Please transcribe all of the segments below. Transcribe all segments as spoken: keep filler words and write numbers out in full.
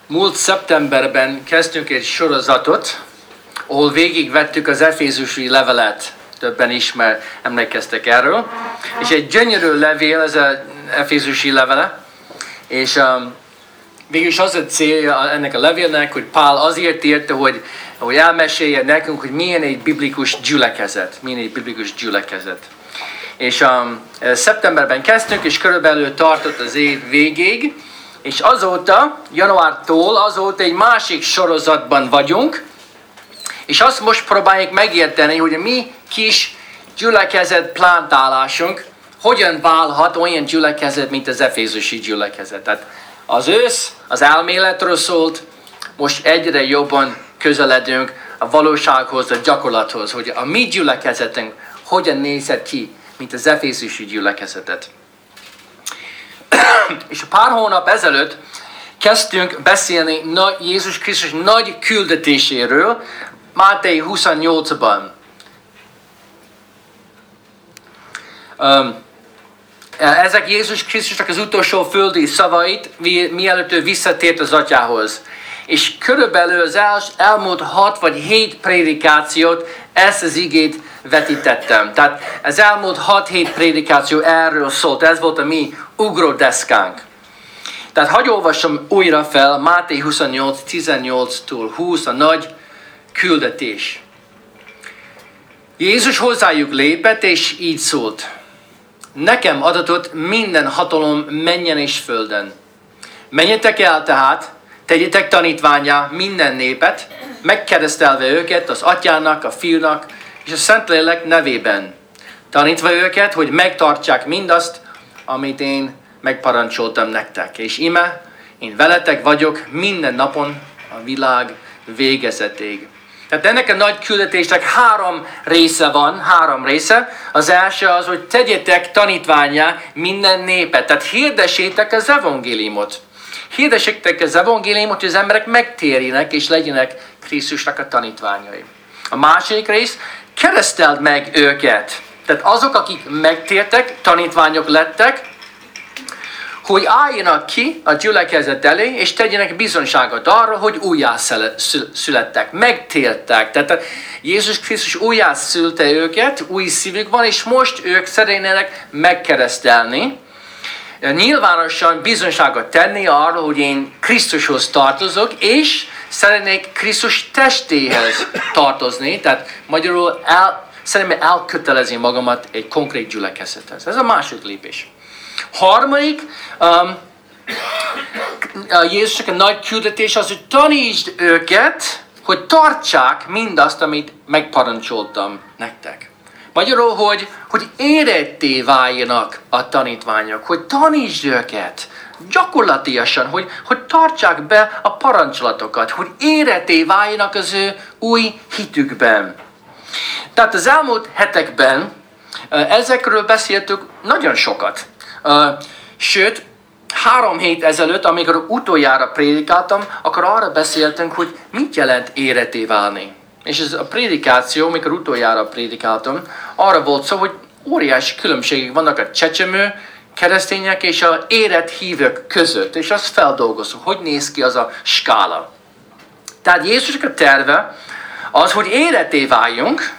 Múlt szeptemberben kezdtünk egy sorozatot, ahol végigvettük az efézusi levelet. Többen ismer, emlékeztek erről. És egy gyönyörű levél, ez az efézusi levele. És um, végülis az a célja ennek a levélnek, hogy Pál azért írta, hogy, hogy elmesélje nekünk, hogy milyen egy biblikus gyülekezet. Milyen egy biblikus gyülekezet. És um, szeptemberben kezdtünk, és körülbelül tartott az év végéig. És azóta, januártól azóta egy másik sorozatban vagyunk, és azt most próbáljuk megérteni, hogy a mi kis gyülekezet plántálásunk hogyan válhat olyan gyülekezet, mint az efézusi gyülekezet. Tehát az ősz, az elméletről szólt, most egyre jobban közeledünk a valósághoz, a gyakorlathoz, hogy a mi gyülekezetünk hogyan nézhet ki, mint az efézusi gyülekezetet. És pár hónap ezelőtt kezdtünk beszélni Jézus Krisztus nagy küldetéséről, Máté huszonnyolcban. Ezek Jézus Krisztusnak az utolsó földi szavait, mielőtt ő visszatért az atyához. És körülbelül az el, elmúlt hat vagy hét prédikációt ezt az igét vetítettem. Tehát az elmúlt hat-hét prédikáció erről szólt. Ez volt a mi ugródeszkánk. Tehát hagyj olvassam újra fel Máté huszonnyolc tizennyolctól húsz, a nagy küldetés. Jézus hozzájuk lépett, és így szólt. Nekem adatott minden hatalom mennyen és földön. Menjetek el tehát, tegyetek tanítvánnyá minden népet, megkeresztelve őket az atyának, a fiúnak és a Szentlélek nevében. Tanítva őket, hogy megtartsák mindazt, amit én megparancsoltam nektek. És íme, én veletek vagyok minden napon a világ végezetéig. Tehát ennek a nagy küldetésnek három része van, három része. Az első az, hogy tegyetek tanítvánnyá minden népet. Tehát hirdessétek az evangéliumot. Hirdessétek az evangéliumot, hogy az emberek megtérjenek és legyenek Krisztusnak a tanítványai. A második rész, kereszteld meg őket. Tehát azok, akik megtértek, tanítványok lettek, hogy álljanak ki a gyülekezet elé, és tegyenek bizonyságot arra, hogy újjá születtek, megtértek. Tehát Jézus Krisztus újjá szülte őket, új szívük van, és most ők szeretnének megkeresztelni. Nyilvánosan bizonyságot tenni arra, hogy én Krisztushoz tartozok, és szeretnék Krisztus testéhez tartozni. Tehát magyarul el, szeretném elkötelezni magamat egy konkrét gyülekezethez. Ez a második lépés. Harmadik, um, Jézusnak a nagy küldetés az, hogy tanítsd őket, hogy tartsák mindazt, amit megparancsoltam nektek. Magyarul, hogy, hogy éretté váljanak a tanítványok, hogy tanítsd őket gyakorlatilag, hogy, hogy tartsák be a parancsolatokat, hogy éretté váljanak az ő új hitükben. Tehát az elmúlt hetekben ezekről beszéltük nagyon sokat. Uh, sőt, három hét ezelőtt, amikor utoljára prédikáltam, akkor arra beszéltünk, hogy mit jelent éretté válni. És ez a prédikáció, amikor utoljára prédikáltam, arra volt szó, hogy óriási különbségek vannak a csecsemő keresztények és az érett hívők között. És azt feldolgozunk, hogy néz ki az a skála. Tehát Jézusnak a terve az, hogy éretté váljunk,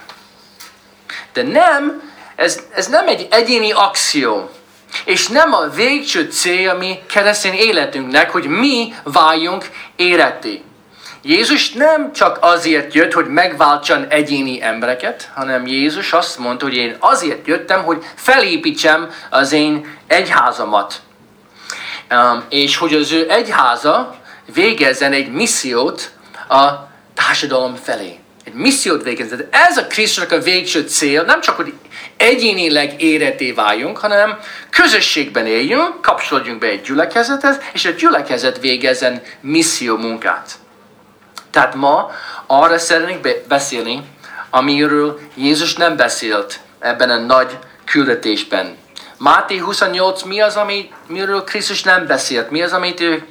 de nem, ez, ez nem egy egyéni akció. És nem a végső célja mi keresztény életünknek, hogy mi váljunk éretté. Jézus nem csak azért jött, hogy megváltson egyéni embereket, hanem Jézus azt mondta, hogy én azért jöttem, hogy felépítsem az én egyházamat. Um, és hogy az ő egyháza végezzen egy missziót a társadalom felé. Egy missziót végezzen. Ez a Krisztusnak a végső cél, nem csak, hogy egyénileg éretté váljunk, hanem közösségben éljünk, kapcsolódjunk be egy gyülekezethez, és a gyülekezet végezzen misszió munkát. Tehát ma arra szeretnénk beszélni, amiről Jézus nem beszélt ebben a nagy küldetésben. Máté huszonnyolc mi az, amiről Krisztus nem beszélt? Mi az, amit ő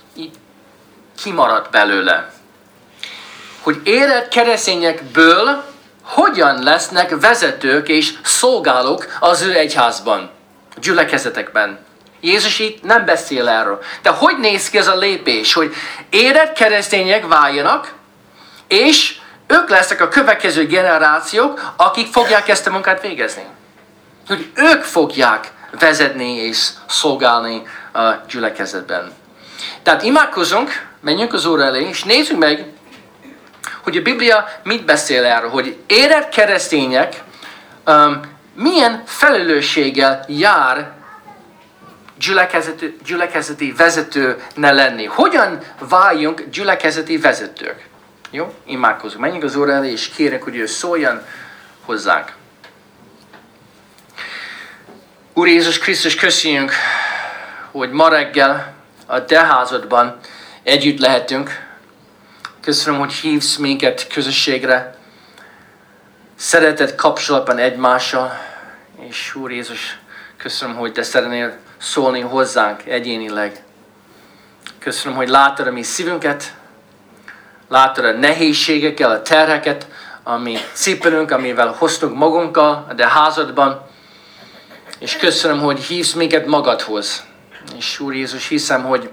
kimaradt belőle? Hogy érett keresztényekből hogyan lesznek vezetők és szolgálók az ő egyházban, gyülekezetekben. Jézus itt nem beszél erről. De hogy néz ki ez a lépés, hogy érett keresztények váljanak, és ők lesznek a következő generációk, akik fogják ezt a munkát végezni. Hogy ők fogják vezetni és szolgálni a gyülekezetben. Tehát imádkozunk, menjünk az Úr elé, és nézzük meg, hogy a Biblia mit beszél erről, hogy érett keresztények um, milyen felelősséggel jár gyülekezeti, gyülekezeti vezető ne lenni. Hogyan váljunk gyülekezeti vezetők? Jó? Imádkozunk. Menjünk az Úr elé, és kérek, hogy ő szóljon hozzánk. Úr Jézus Krisztus, köszönjük, hogy ma reggel a te házadban együtt lehetünk. Köszönöm, hogy hívsz minket közösségre, szeretett kapcsolatban egymással, és Úr Jézus, köszönöm, hogy te szeretnél szólni hozzánk egyénileg. Köszönöm, hogy látod a mi szívünket, látod a nehézségekkel, a terheket, ami cipelünk, amivel hoztunk magunkkal a te házadban, és köszönöm, hogy hívsz minket magadhoz. És Úr Jézus, hiszem, hogy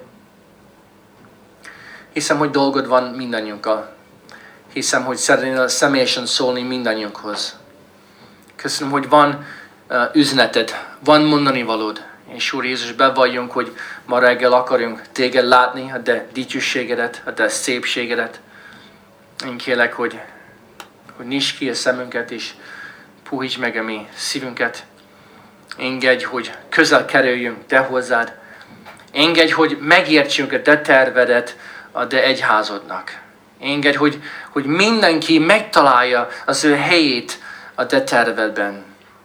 hiszem, hogy dolgod van mindannyiunkkal. Hiszem, hogy szeretnél személyesen szólni mindannyiunkhoz. Köszönöm, hogy van uh, üzeneted, van mondani valód. És Úr Jézus, bevalljunk, hogy ma reggel akarjunk téged látni, a te dicsőségedet, a te szépségedet. Én kérlek, hogy, hogy nyisd ki a szemünket, és puhítsd meg a mi szívünket. Engedj, hogy közel kerüljünk te hozzád. Engedj, hogy megértsünk a te tervedet a te egyházadnak. Engedj, hogy, hogy mindenki megtalálja az ő helyét a te tervedben.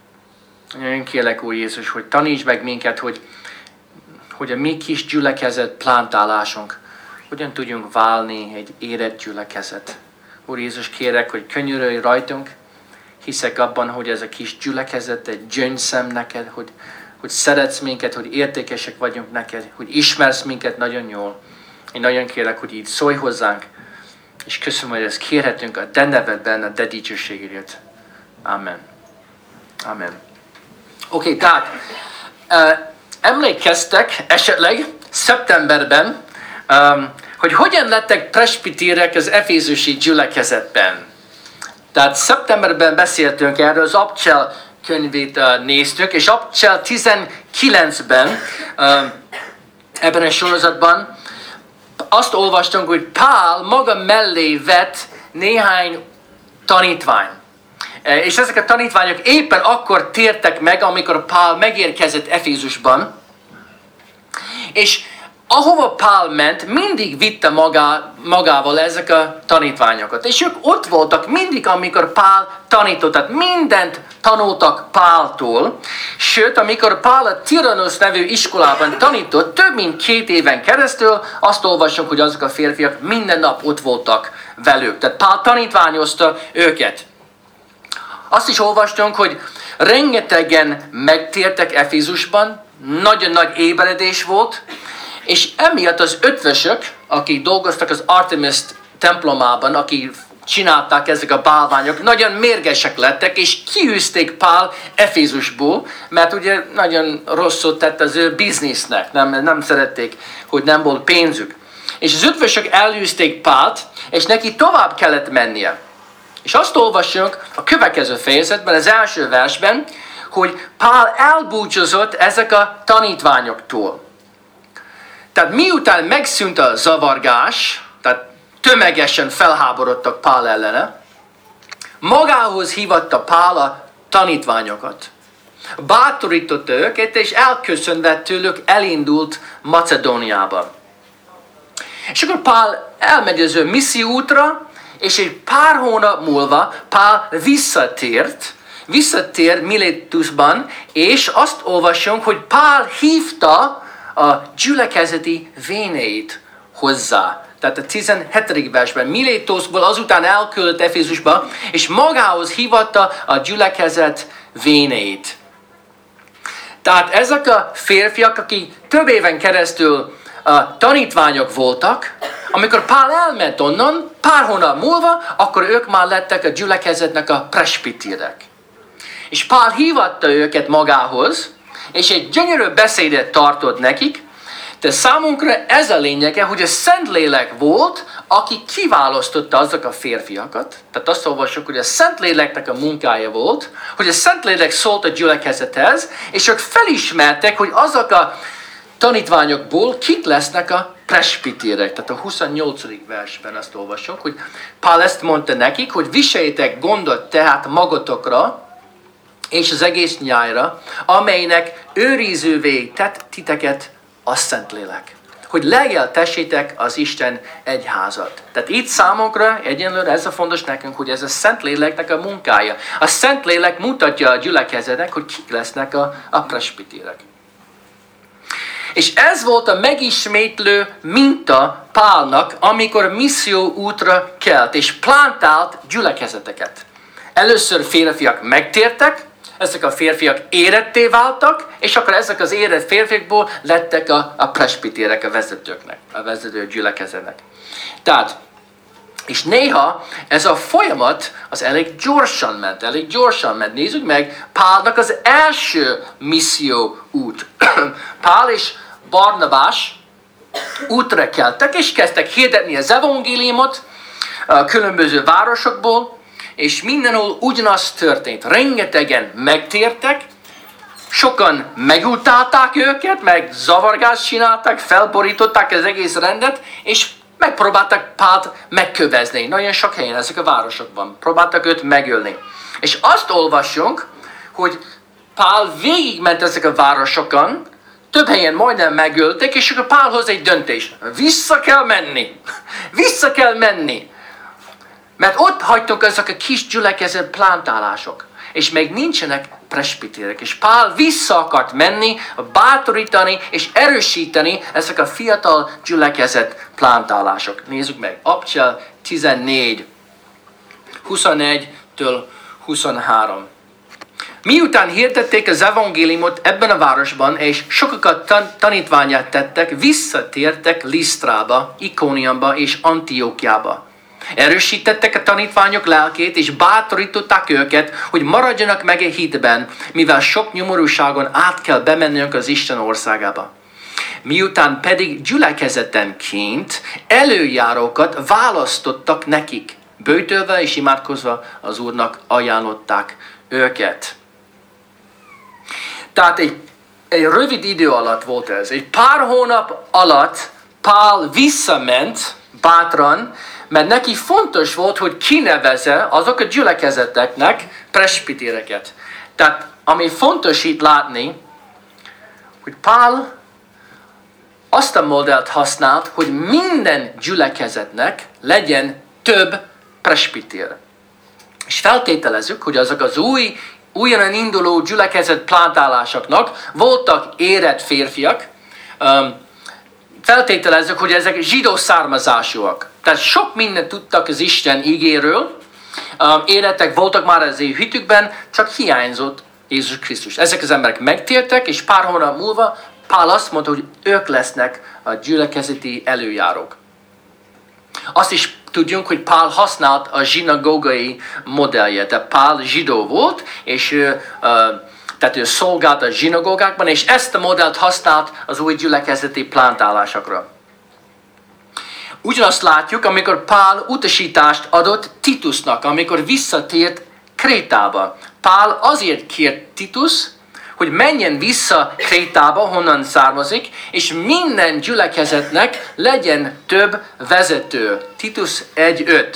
Én kérlek, Úr Jézus, hogy taníts meg minket, hogy, hogy a mi kis gyülekezet plántálásunk hogyan tudjunk válni egy érett gyülekezet. Úr Jézus, kérek, hogy könyörülj rajtunk. Hiszek abban, hogy ez a kis gyülekezet egy gyöngyszem neked, hogy, hogy szeretsz minket, hogy értékesek vagyunk neked, hogy ismersz minket nagyon jól. Én nagyon kérek, hogy így szólj hozzánk, és köszönöm, hogy ezt kérhetünk a te nevedben, a te dicsőségedért. Amen. Amen. Oké, okay, tehát uh, emlékeztek esetleg szeptemberben, um, hogy hogyan lettek presbitérek az efézusi gyülekezetben. Tehát szeptemberben beszéltünk erről, az Abcsel könyvét uh, néztük, és Abcsel tizenkilencben uh, ebben a sorozatban azt olvastunk, hogy Pál maga mellé vett néhány tanítvány. És ezek a tanítványok éppen akkor tértek meg, amikor Pál megérkezett Efézusban. És ahova Pál ment, mindig vitte magá, magával ezek a tanítványokat. És ők ott voltak mindig, amikor Pál tanított. Tehát mindent tanultak Páltól. Sőt, amikor Pál a Tiranusz nevű iskolában tanított, több mint két éven keresztül, azt olvassuk, hogy azok a férfiak minden nap ott voltak velük. Tehát Pál tanítványozta őket. Azt is olvastunk, hogy rengetegen megtértek Efézusban, nagyon nagy ébredés volt, és emiatt az ötvösök, akik dolgoztak az Artemis templomában, akik csinálták ezek a bálványok, nagyon mérgesek lettek, és kiűzték Pál Efézusból, mert ugye nagyon rosszul tett az ő biznisznek, nem, nem szerették, hogy nem volt pénzük. És az ötvösök elűzték Pált, és neki tovább kellett mennie. És azt olvassunk a következő fejezetben, az első versben, hogy Pál elbúcsúzott ezek a tanítványoktól. Tehát miután megszűnt a zavargás, tehát tömegesen felháborodtak Pál ellene, magához hívatta Pál a tanítványokat. Bátorította őket, és elköszönve tőlük elindult Macedóniába. És akkor Pál elmegy az ő misszióútra, és egy pár hónap múlva Pál visszatért, visszatér Milétusban, és azt olvasunk, hogy Pál hívta a gyülekezeti véneit hozzá. Tehát a tizenhetedik versben Milétusból azután elküldött Efézusba, és magához hívatta a gyülekezet véneit. Tehát ezek a férfiak, akik több éven keresztül a tanítványok voltak, amikor Pál elment onnan, pár hónap múlva, akkor ők már lettek a gyülekezetnek a presbitérek. És Pál hívatta őket magához, és egy gyönyörű beszédet tartott nekik, de számunkra ez a lényege, hogy a Szentlélek volt, aki kiválasztotta azok a férfiakat. Tehát azt olvassuk, hogy a Szentléleknek a munkája volt, hogy a Szentlélek szólt a gyülekezethez, és ők felismertek, hogy azok a tanítványokból kik lesznek a presbitérek. Tehát a huszonnyolcadik versben azt olvassuk, hogy Pál ezt mondta nekik, hogy viseljétek gondot tehát magatokra, és az egész nyájra, amelynek őrizővé tett titeket a Szentlélek. Hogy legeltessétek az Isten egyházat. Tehát itt számunkra egyenlőre ez a fontos nekünk, hogy ez a Szentléleknek a munkája. A Szentlélek mutatja a gyülekezetnek, hogy kik lesznek a, a presbitérek. És ez volt a megismétlő minta Pálnak, amikor misszió útra kelt, és plantált gyülekezeteket. Először férfiak megtértek, ezek a férfiak éretté váltak, és akkor ezek az érett férfiakból lettek a, a presbitérek, a vezetőknek, a vezető gyülekezetnek. Tehát, és néha ez a folyamat az elég gyorsan ment, elég gyorsan ment. Nézzük meg Pálnak az első misszió út. Pál és Barnabás útra keltek, és kezdtek hirdetni az evangéliumot a különböző városokból, és mindenhol ugyanaz történt. Rengetegen megtértek, sokan megutálták őket, meg zavargást csináltak, felborították az egész rendet, és megpróbáltak Pált megkövezni. Nagyon sok helyen ezek a városokban. Próbáltak őt megölni. És azt olvassunk, hogy Pál végigment ezek a városokon, több helyen majdnem megöltek, és akkor Pál hoz egy döntés. Vissza kell menni. Vissza kell menni. Mert ott hagytunk ezek a kis gyülekezet plantálások, és még nincsenek presbitérek. És Pál vissza akart menni, bátorítani és erősíteni ezek a fiatal gyülekezet plantálások. Nézzük meg, Apcsel tizennégy, huszonegytől huszonhárom. Miután hirdették az evangéliumot ebben a városban, és sokakat tan- tanítványát tettek, visszatértek Lisztrába, Ikóniumba és Antiókiába. Erősítettek a tanítványok lelkét, és bátorították őket, hogy maradjanak meg a hitben, mivel sok nyomorúságon át kell bemennünk az Isten országába. Miután pedig gyülekezetenként előjárókat választottak nekik, böjtölve és imádkozva az Úrnak ajánlották őket. Tehát egy, egy rövid idő alatt volt ez. Egy pár hónap alatt Pál visszament bátran, mert neki fontos volt, hogy kineveze azok a gyülekezeteknek presbitéreket. Tehát ami fontos itt látni, hogy Pál azt a modellt használt, hogy minden gyülekezetnek legyen több presbitér. És feltételezzük, hogy azok az új, újonnan induló gyülekezet plantálásoknak voltak érett férfiak, um, feltételezzük, hogy ezek zsidó származásúak. Tehát sok mindent tudtak az Isten igéről, um, érettek voltak már az ő hitükben, csak hiányzott Jézus Krisztus. Ezek az emberek megtértek, és pár hónap múlva Pál azt mondta, hogy ők lesznek a gyülekezeti előjárók. Azt is tudjunk, hogy Pál használt a zsinagógai modellje. Tehát Pál zsidó volt, és ő, uh, tehát ő szolgált a zsinagógákban, és ezt a modellt használt az új gyülekezeti plantálásokra. Ugyanazt látjuk, amikor Pál utasítást adott Titusnak, amikor visszatért Krétába. Pál azért kért Titus, hogy menjen vissza Krétába, honnan származik, és minden gyülekezetnek legyen több vezető. Titus egy öt.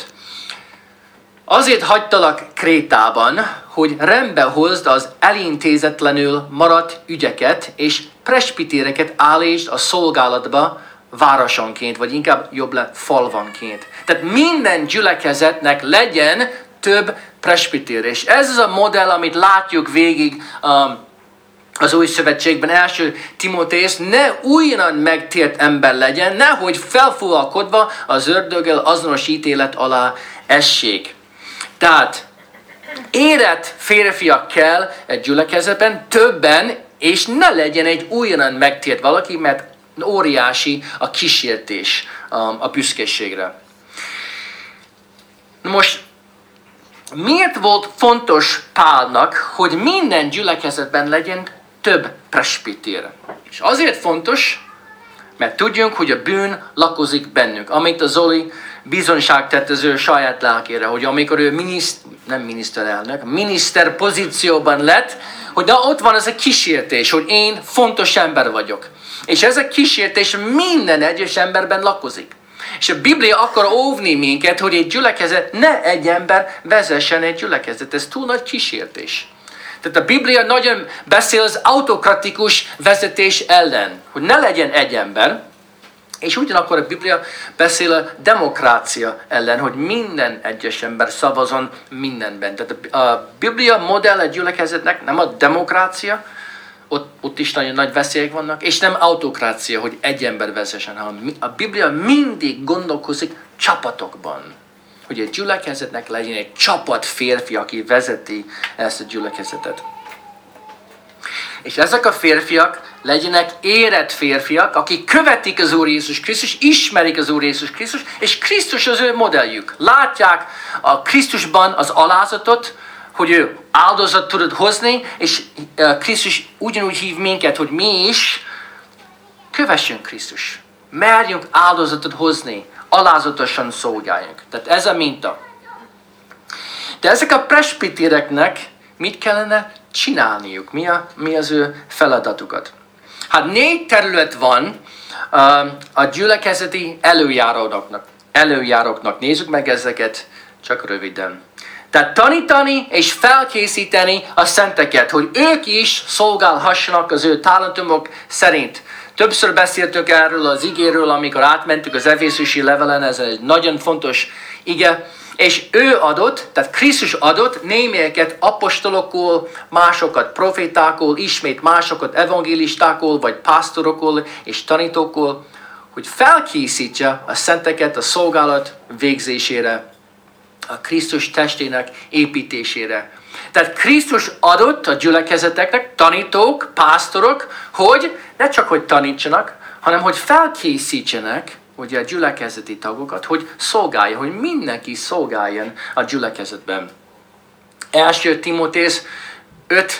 Azért hagytalak Krétában, hogy rendbe hozd az elintézetlenül maradt ügyeket, és presbitéreket állítsd a szolgálatba városonként, vagy inkább jobb le falvanként. Tehát minden gyülekezetnek legyen több presbitér. És ez az a modell, amit látjuk végig um, az új szövetségben, első Timóteus, ne újonnan megtért ember legyen, nehogy felfúvalkodva az ördöggel azonos ítélet alá essék. Tehát érett férfiak kell egy gyülekezetben, többen, és ne legyen egy újonnan megtért valaki, mert óriási a kísértés a büszkeségre. Most miért volt fontos Pálnak, hogy minden gyülekezetben legyen több presbiter. És azért fontos, mert tudjunk, hogy a bűn lakozik bennünk. Amit a Zoli bizonyság tett az ő saját lelkére, hogy amikor ő miniszt, nem miniszterelnök, miniszter pozícióban lett, hogy na ott van ez a kísértés, hogy én fontos ember vagyok. És ez a kísértés minden egyes emberben lakozik. És a Biblia akar óvni minket, hogy egy gyülekezet, ne egy ember vezessen egy gyülekezet. Ez túl nagy kísértés. Tehát a Biblia nagyon beszél az autokratikus vezetés ellen, hogy ne legyen egy ember, és ugyanakkor a Biblia beszél a demokrácia ellen, hogy minden egyes ember szavazon mindenben. Tehát a Biblia modell egy gyülekezetnek nem a demokrácia, ott, ott is nagyon nagy veszélyek vannak, és nem autokrácia, hogy egy ember vezessen, hanem a Biblia mindig gondolkozik csapatokban. Hogy egy gyülekezetnek legyen egy csapat férfi, aki vezeti ezt a gyülekezetet. És ezek a férfiak legyenek érett férfiak, akik követik az Úr Jézus Krisztus, ismerik az Úr Jézus Krisztus, és Krisztus az ő modelljük. Látják a Krisztusban az alázatot, hogy ő áldozat tudod hozni, és Krisztus ugyanúgy hív minket, hogy mi is kövessünk Krisztus. Merjünk áldozatot hozni, alázatosan szolgáljunk. Tehát ez a minta. De ezek a presbitereknek mit kellene csinálniuk? Mi, a, mi az ő feladatukat? Hát négy terület van uh, a gyülekezeti előjáróknak. előjáróknak. Nézzük meg ezeket csak röviden. Tehát tanítani és felkészíteni a szenteket, hogy ők is szolgálhassanak az ő talentumok szerint. Többször beszéltünk erről az igéről, amikor átmentük az Efészusi levelen, ez egy nagyon fontos ige. És ő adott, tehát Krisztus adott némelyeket apostolokból, másokat profétákból, ismét másokat evangélistákból, vagy pásztorokból és tanítókból, hogy felkészítse a szenteket a szolgálat végzésére, a Krisztus testének építésére. Tehát Krisztus adott a gyülekezeteknek, tanítók, pásztorok, hogy ne csak hogy tanítsanak, hanem hogy felkészítsenek ugye a gyülekezeti tagokat, hogy szolgálja, hogy mindenki szolgáljon a gyülekezetben. Első Timótéus öt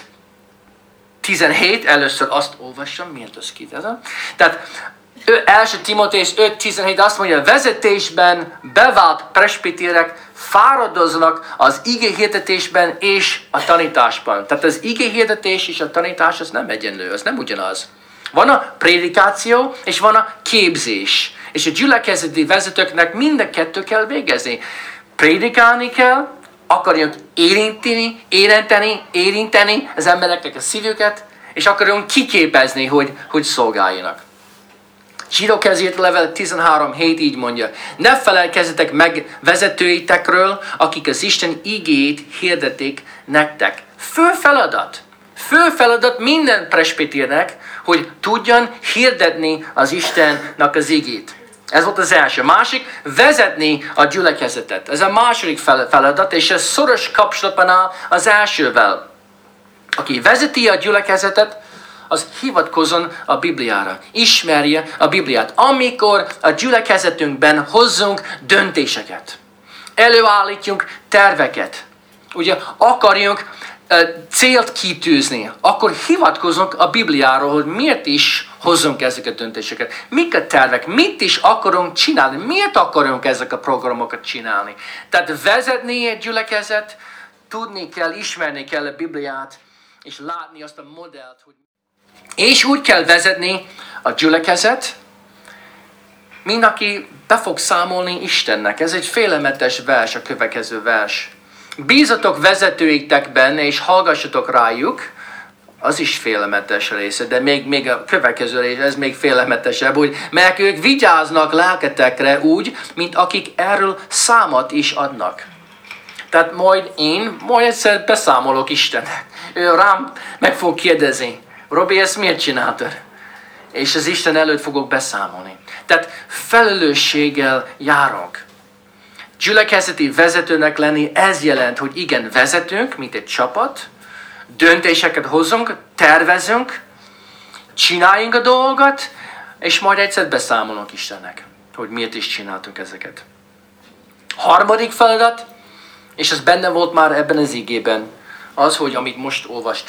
tizenhét, először azt olvassam, miért az kitezem. Tehát első Timótéus öt tizenhét azt mondja, a vezetésben bevált presbiterek fáradoznak az igéhirdetésben és a tanításban. Tehát az igéhirdetés és a tanítás az nem egyenlő, az nem ugyanaz. Van a prédikáció és van a képzés. És a gyülekezeti vezetőknek mind a kettő kell végezni. Prédikálni kell, akarjunk érinteni, érinteni, érinteni az embereknek a szívüket, és akarjunk kiképezni, hogy, hogy szolgáljanak. Zsidókhoz írt levél tizenhárom hét így mondja, ne felelkezzetek meg vezetőitekről, akik az Isten igéjét hirdetik nektek. Fő feladat. Fő feladat minden presbiternek, hogy tudjon hirdetni az Istennek az igét. Ez volt az első. Másik, vezetni a gyülekezetet. Ez a második feladat, és ez szoros kapcsolatban áll az elsővel. Aki vezeti a gyülekezetet, az hivatkozzon a Bibliára. Ismerje a Bibliát. Amikor a gyülekezetünkben hozzunk döntéseket, előállítjunk terveket, ugye akarjunk célt kitűzni, akkor hivatkozunk a Bibliáról, hogy miért is hozzunk ezeket a döntéseket. Mik a tervek, mit is akarunk csinálni, miért akarunk ezek a programokat csinálni. Tehát vezetni egy gyülekezet, tudni kell, ismerni kell a Bibliát, és látni azt a modellt, hogy... És úgy kell vezetni a gyülekezet, mint aki be fog számolni Istennek. Ez egy félelmetes vers, a következő vers. Bízatok vezetőitekben, és hallgassatok rájuk, az is félelmetes része, de még, még a következő része, ez még félelmetesebb, hogy mert ők vigyáznak lelketekre úgy, mint akik erről számot is adnak. Tehát majd én, majd egyszer beszámolok Istennek. Ő rám meg fog kérdezni, Robi, ezt miért csináltad? És az Isten előtt fogok beszámolni. Tehát felelősséggel járunk. Gyülekezeti vezetőnek lenni, ez jelent, hogy igen, vezetünk, mint egy csapat, döntéseket hozunk, tervezünk, csináljunk a dolgokat, és majd egyszer beszámolunk Istennek, hogy miért is csináltunk ezeket. Harmadik feladat, és ez benne volt már ebben az igében, az, hogy amit most olvastunk.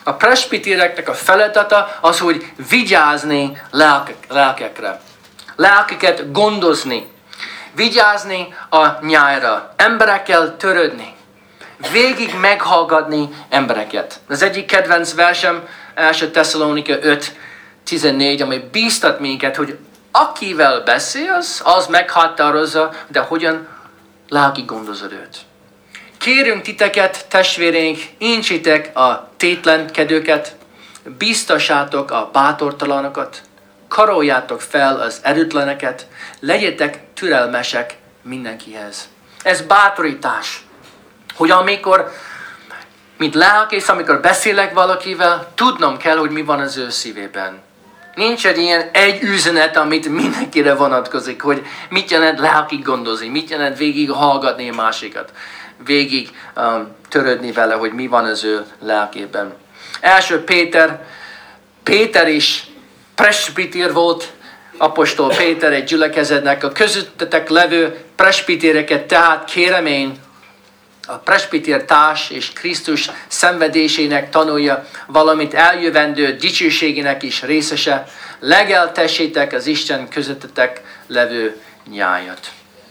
A presbitereknek a feladata az, hogy vigyázni lelkek, lelkekre. Lelkeket gondozni. Vigyázni a nyájra. Emberekkel törődni. Végig meghallgatni embereket. Az egyik kedvenc versem, első Tesszalonika öt tizennégy, amely bíztat minket, hogy akivel beszélsz, az meghatározza, de hogyan lelki gondozod őt. Kérünk titeket, testvéreink, incsitek a tétlenkedőket, bíztassátok a bátortalanokat, karoljátok fel az erőtleneket, legyetek türelmesek mindenkihez. Ez bátorítás, hogy amikor, mint lelkész, amikor beszélek valakivel, tudnom kell, hogy mi van az ő szívében. Nincs egy ilyen egy üzenet, amit mindenkire vonatkozik, hogy mit jelent lelki gondozni, mit jelent végig hallgatni a másikat, végig um, törődni vele, hogy mi van az ő lelkében. Első Péter, Péter is presbiter volt, apostol Péter egy gyülekezetnek, a közöttetek levő presbitereket, tehát kérem én, a presbiter társ és Krisztus szenvedésének tanulja, valamint eljövendő dicsőségének is részese, legeltessétek az Isten közöttetek levő nyájat.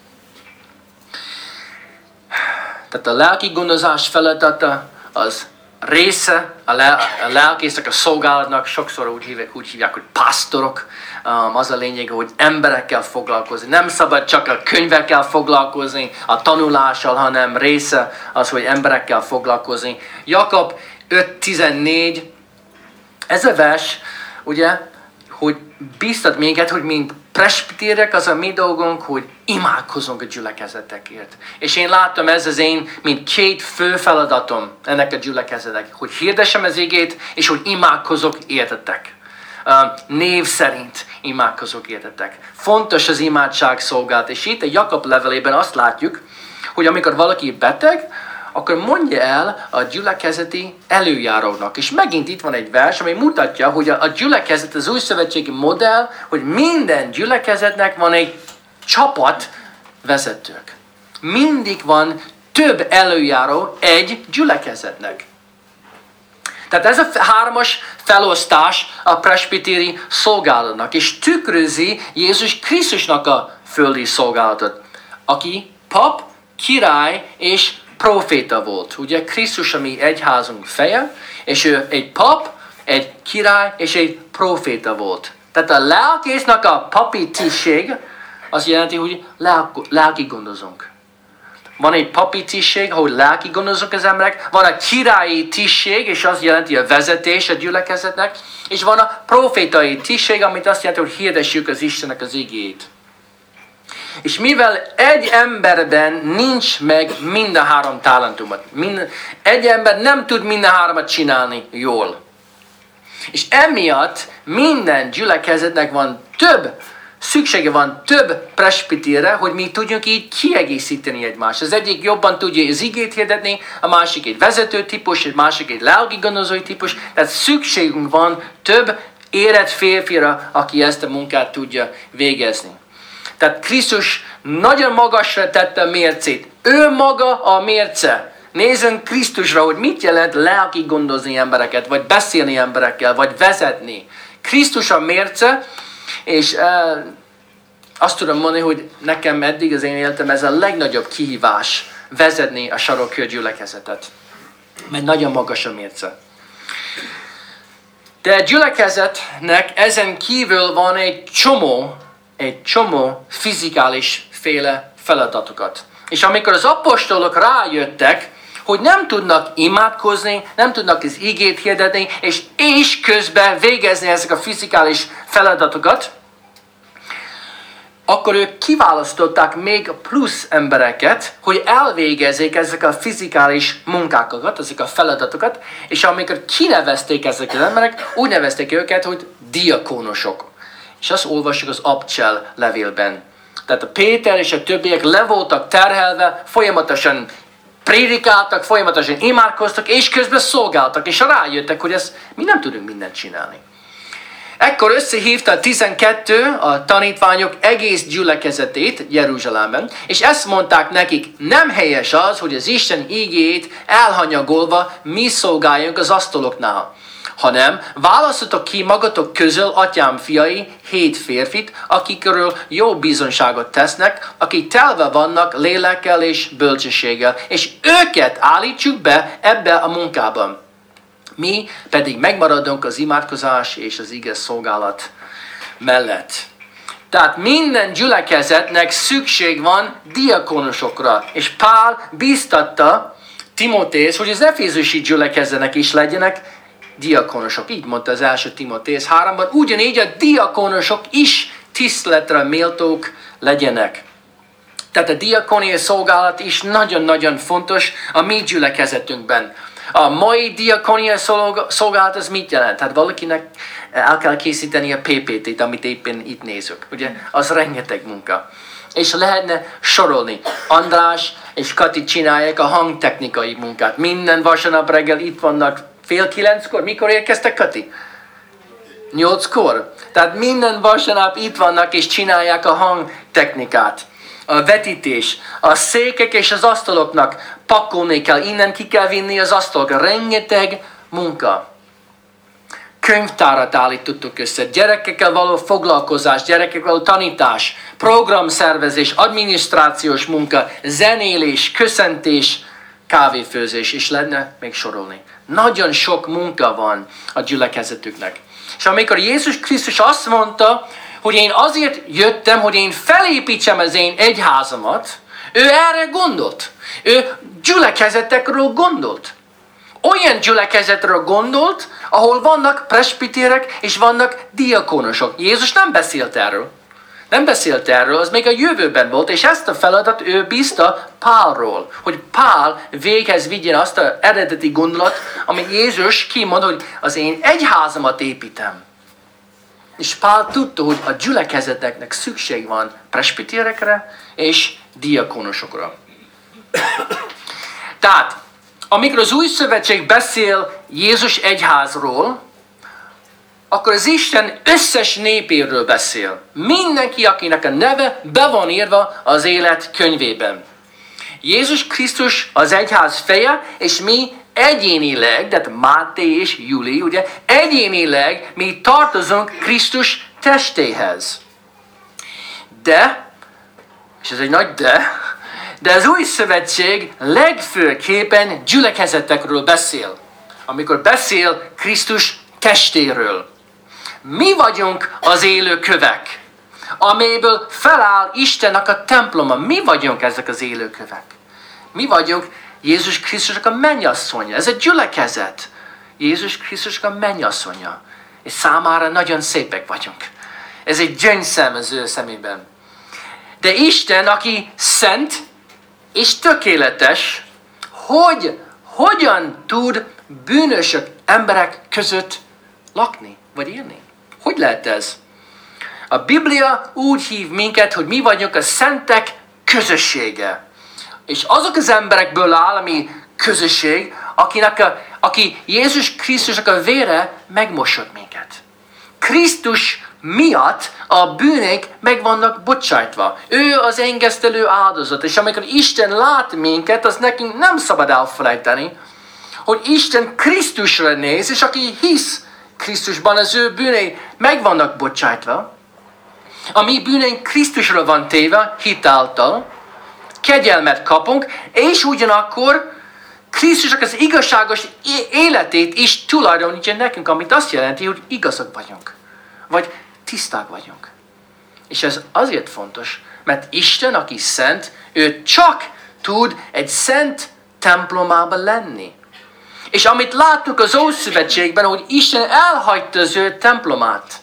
Tehát a lelki gondozás feladata az része a, lel- a lelkészek, a szolgálatnak, sokszor úgy hívják, úgy hívják, hogy pásztorok. Um, az a lényeg, hogy emberekkel foglalkozni. Nem szabad csak a könyvekkel foglalkozni, a tanulással, hanem része az, hogy emberekkel foglalkozni. Jakab öt tizennégy, ez a vers, ugye, hogy bíztat minket, hogy mint presbiterek az a mi dolgunk, hogy imádkozunk a gyülekezetekért. És én láttam ez az én, mint két fő feladatom ennek a gyülekezetek, hogy hirdessem az igét, és hogy imádkozok értetek. Uh, név szerint imádkozok értetek. Fontos az imádság szolgálat, és itt a Jakab levelében azt látjuk, hogy amikor valaki beteg, akkor mondja el a gyülekezeti előjáróknak. És megint itt van egy vers, ami mutatja, hogy a gyülekezet, az új szövetségi modell, hogy minden gyülekezetnek van egy csapat vezetők. Mindig van több előjáró egy gyülekezetnek. Tehát ez a hármas felosztás a presbiteri szolgálatnak, és tükrözi Jézus Krisztusnak a földi szolgálatot, aki pap, király és proféta volt. Ugye Krisztus a mi egyházunk feje, és ő egy pap, egy király és egy proféta volt. Tehát a lelkésznek a papi tisztség az jelenti, hogy lelki gondozunk. Van egy papi tisztség, ahol lelki gondozunk az emberek, van a királyi tisztség, és az jelenti a vezetés a gyülekezetnek, és van a profétai tisztség, amit azt jelenti, hogy hirdessük az Istennek az igét. És mivel egy emberben nincs meg mind a három talentumot, mind, egy ember nem tud mind a háromat csinálni jól. És emiatt minden gyülekezetnek van több, szüksége van több presbiterre, hogy mi tudjunk így kiegészíteni egymást. Az egyik jobban tudja az igét hirdetni, a másik egy vezető típus, egy másik egy lelki gondozói típus. Tehát szükségünk van több érett férfira, aki ezt a munkát tudja végezni. Tehát Krisztus nagyon magasra tette a mércét. Ő maga a mérce. Nézzünk Krisztusra, hogy mit jelent lelki gondozni embereket, vagy beszélni emberekkel, vagy vezetni. Krisztus a mérce, és e, azt tudom mondani, hogy nekem eddig az én életem ez a legnagyobb kihívás vezetni a Sarokkő gyülekezetet. Mert nagyon magas a mérce. De a gyülekezetnek ezen kívül van egy csomó, egy csomó fizikális féle feladatokat. És amikor az apostolok rájöttek, hogy nem tudnak imádkozni, nem tudnak az igét hirdetni, és, és közben végezni ezek a fizikális feladatokat, akkor ők kiválasztották még plusz embereket, hogy elvégezzék ezek a fizikális munkákat, ezek a feladatokat, és amikor kinevezték ezeket az emberek, úgy nevezték őket, hogy diakónosok. És azt olvassuk az Abcsel levélben. Tehát a Péter és a többiek le voltak terhelve, folyamatosan prédikáltak, folyamatosan imádkoztak, és közben szolgáltak, és rájöttek, hogy ezt mi nem tudunk mindent csinálni. Ekkor összehívta a tizenkettő a tanítványok egész gyülekezetét Jeruzsálemben, és ezt mondták nekik, nem helyes az, hogy az Isten igéjét elhanyagolva mi szolgáljunk az asztaloknál. hanem választatok ki magatok közül, atyám fiai, hét férfit, akikről jó bizonságot tesznek, akik telve vannak lélekkel és bölcsességgel, és őket állítsuk be ebbe a munkában. Mi pedig megmaradunk az imádkozás és az ige szolgálat mellett. Tehát minden gyülekezetnek szükség van diakonusokra. És Pál bíztatta Timóthész, hogy az efézusi gyülekezetnek is legyenek diakonusok. Így mondta az első Timóthész háromban. Ugyanígy a diakonusok is tiszteletre méltók legyenek. Tehát a diakóniai szolgálat is nagyon-nagyon fontos a mi gyülekezetünkben. A mai diakóniai szolgálat az mit jelent? Tehát valakinek el kell készíteni a pé pé té-t, amit éppen itt nézünk. Ugye? Az rengeteg munka. És lehetne sorolni. András és Kati csinálják a hangtechnikai munkát. Minden vasárnap reggel itt vannak fél kilenckor. Mikor érkeztek, Kati? Nyolckor. Tehát minden vasárnap itt vannak és csinálják a hangtechnikát. A vetítés, a székek és az asztaloknak pakolni kell, innen ki kell vinni az asztalok. Rengeteg munka. Könyvtárat állítottuk össze, gyerekekkel való foglalkozás, gyerekekkel való tanítás, programszervezés, adminisztrációs munka, zenélés, köszöntés, kávéfőzés, és lenne még sorolni. Nagyon sok munka van a gyülekezetüknek. És amikor Jézus Krisztus azt mondta, hogy én azért jöttem, hogy én felépítsem az én egyházamat, ő erre gondolt. Ő gyülekezetekről gondolt. Olyan gyülekezetről gondolt, ahol vannak presbiterek és vannak diakonusok. Jézus nem beszélt erről. Nem beszélt erről, az még a jövőben volt, és ezt a feladat ő bízta Pálról, hogy Pál véghez vigyen azt az eredeti gondolat, amit Jézus kimond, hogy az én egyházamat építem. És Pál tudta, hogy a gyülekezeteknek szükség van presbiterekre és diakonusokra. Tehát, amikor az új szövetség beszél Jézus egyházról, akkor az Isten összes népéről beszél. Mindenki, akinek a neve be van írva az élet könyvében. Jézus Krisztus az egyház feje, és mi egyénileg, tehát Máté és Júli, ugye, egyénileg mi tartozunk Krisztus testéhez. De, és ez egy nagy de, de az új szövetség legfőképpen gyülekezetekről beszél. Amikor beszél Krisztus testéről. Mi vagyunk az élő kövek, amelyből feláll Istennek a temploma. Mi vagyunk ezek az élő kövek. Mi vagyunk Jézus Krisztusnak a mennyasszonya. Ez egy gyülekezet. Jézus Krisztusnak a mennyasszonya. És számára nagyon szépek vagyunk. Ez egy gyöngyszem az ő szemében. De Isten, aki szent és tökéletes, hogy, hogyan tud bűnösök emberek között lakni, vagy élni? Hogy lehet ez? A Biblia úgy hív minket, hogy mi vagyunk a szentek közössége. És azok az emberekből áll, ami közösség, akinek a, aki Jézus Krisztusnak a vére megmosott minket. Krisztus miatt a bűnek meg vannak bocsájtva. Ő az engesztelő áldozat, és amikor Isten lát minket, az nekünk nem szabad elfelejteni, hogy Isten Krisztusra néz, és aki hisz Krisztusban, az ő bűnei meg vannak bocsájtva. A mi bűneink Krisztusra van téve, hitáltal, kegyelmet kapunk, és ugyanakkor Krisztusnak az igazságos életét is tulajdonítja nekünk, amit azt jelenti, hogy igazak vagyunk. Vagy tiszták vagyunk. És ez azért fontos, mert Isten, aki szent, ő csak tud egy szent templomában lenni. És amit láttuk az Ószövetségben, hogy Isten elhagyta az ő templomát.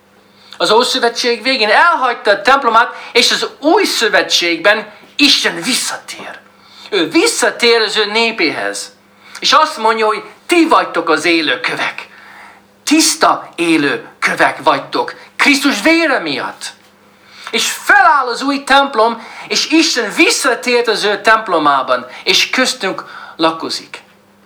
Az Ószövetség végén elhagyta a templomát, és az Új Szövetségben Isten visszatér. Ő visszatér az ő népéhez. És azt mondja, hogy ti vagytok az élő kövek. Tiszta élő kövek vagytok. Krisztus vére miatt. És feláll az új templom, és Isten visszatért az ő templomában, és köztünk lakozik.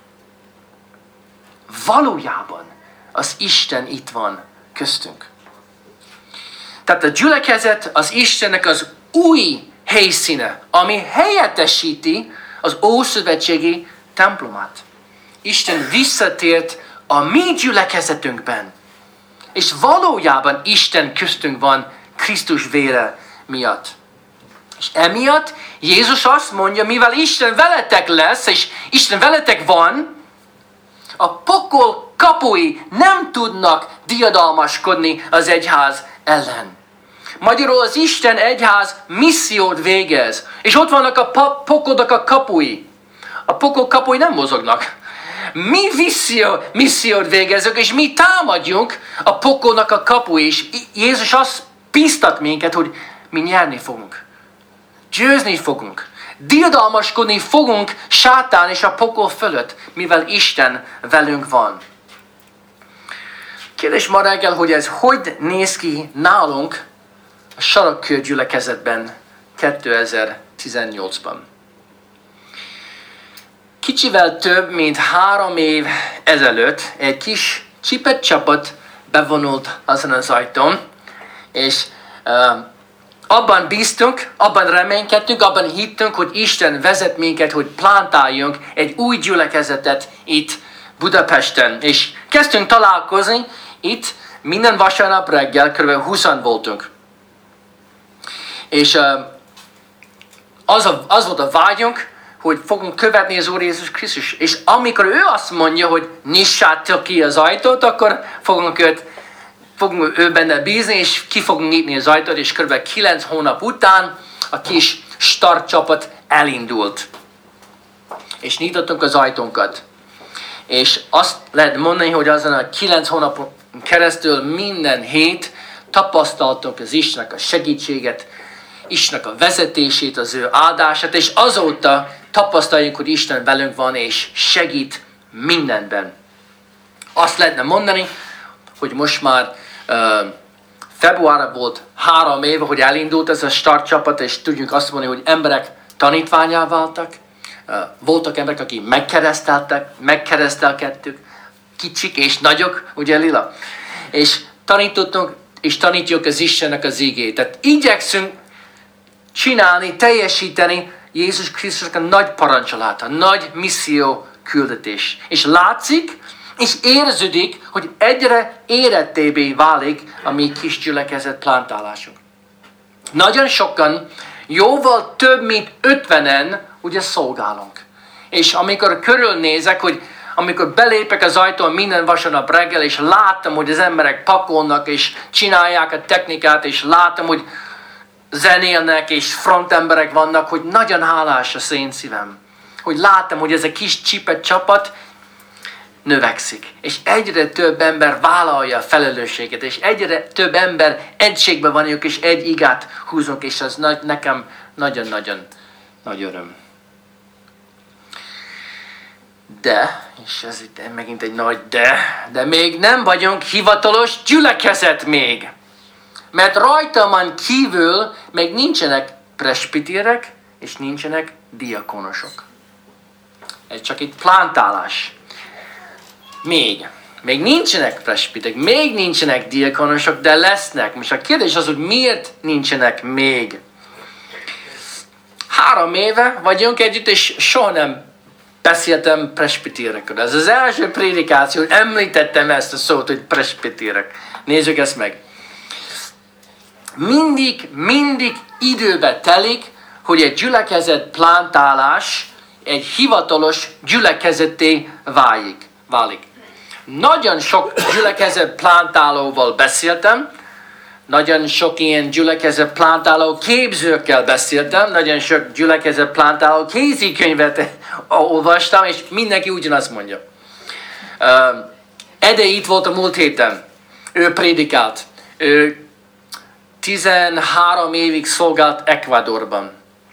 Valójában az Isten itt van köztünk. Tehát a gyülekezet az Istennek az új helyszíne, ami helyettesíti az ószövetségi templomát. Isten visszatért a mi gyülekezetünkben. És valójában Isten köztünk van Krisztus vére miatt. És emiatt Jézus azt mondja, mivel Isten veletek lesz, és Isten veletek van, a pokol kapui nem tudnak diadalmaskodni az egyház ellen. Magyarul az Isten egyház missziót végez, és ott vannak a pokolnak a kapui. A pokol kapui nem mozognak. Mi misszió, missziót végezünk, és mi támadjunk a pokolnak a kapui, és Jézus azt bíztat minket, hogy mi nyerni fogunk. Győzni fogunk. Diadalmaskodni fogunk sátán és a pokol fölött, mivel Isten velünk van. Kérdés ma reggel, hogy ez hogy néz ki nálunk a Sarokkő gyülekezetben kétezer-tizennyolcban. Kicsivel több, mint három év ezelőtt egy kis csipet csapat bevonult azon az ajtón, és uh, abban bíztunk, abban reménykedtünk, abban hittünk, hogy Isten vezet minket, hogy plantáljunk egy új gyülekezetet itt Budapesten. És kezdtünk találkozni, itt minden vasárnap reggel kb. húszan voltunk. És uh, az, a, az volt a vágyunk, hogy fogunk követni az Úr Jézus Krisztus. És amikor ő azt mondja, hogy nyissátok ki az ajtót, akkor fogunk őt, fogunk ő benne bízni, és ki fogunk nyitni az ajtót, és kb. kilenc hónap után a kis startcsapat elindult. És nyitottunk az ajtónkat. És azt lehet mondani, hogy azon a kilenc hónapon keresztül minden hét tapasztaltunk az Istennek a segítséget, Istennek a vezetését, az ő áldását, és azóta tapasztaljuk, hogy Isten velünk van, és segít mindenben. Azt lehetne mondani, hogy most már uh, februárban volt három éve, hogy elindult ez a startcsapat, és tudjuk azt mondani, hogy emberek tanítványá váltak. Uh, voltak emberek, akik megkereszteltek, megkeresztelkedtük, kicsik és nagyok, ugye Lila? És tanítottunk, és tanítjuk az Istennek az igét. Tehát igyekszünk csinálni, teljesíteni Jézus Krisztusnak a nagy parancsolata, a nagy misszió küldetés. És látszik, és érződik, hogy egyre érettébbé válik a mi kis gyülekezet plantálásunk. Nagyon sokan, jóval több mint ötvenen ugye szolgálunk. És amikor körülnézek, hogy amikor belépek az ajtón minden vasárnap reggel, és látom, hogy az emberek pakolnak, és csinálják a technikát, és látom, hogy zenélnek, és frontemberek vannak, hogy nagyon hálás a szén szívem. Hogy látom, hogy ez a kis csipet csapat növekszik. És egyre több ember vállalja a felelősséget, és egyre több ember egységben vannak, és egy igát húzunk, és ez nekem nagyon-nagyon nagy öröm. De, és ez itt megint egy nagy de, de még nem vagyunk hivatalos gyülekezet még. Mert rajtamon kívül még nincsenek presbiterek, és nincsenek diakonosok. Ez csak egy plantálás. Még. Még nincsenek presbiterek, még nincsenek diakonosok, de lesznek. Most a kérdés az, hogy miért nincsenek még. Három éve vagyunk együtt, és soha nem beszéltem presbiterekről. Ez az első prédikáció, hogy említettem ezt a szót, hogy presbiterek. Nézzük ezt meg. Mindig, mindig időbe telik, hogy egy gyülekezet plantálás egy hivatalos gyülekezetté válik. válik. Nagyon sok gyülekezet plantálóval beszéltem, nagyon sok ilyen gyülekezet plantáló képzőkkel beszéltem, nagyon sok gyülekezet plantáló kézikönyvet olvastam, és mindenki ugyanazt mondja. Uh, Ede itt volt a múlt héten, ő prédikált, ő tizenhárom évig szolgált Ecuadorban.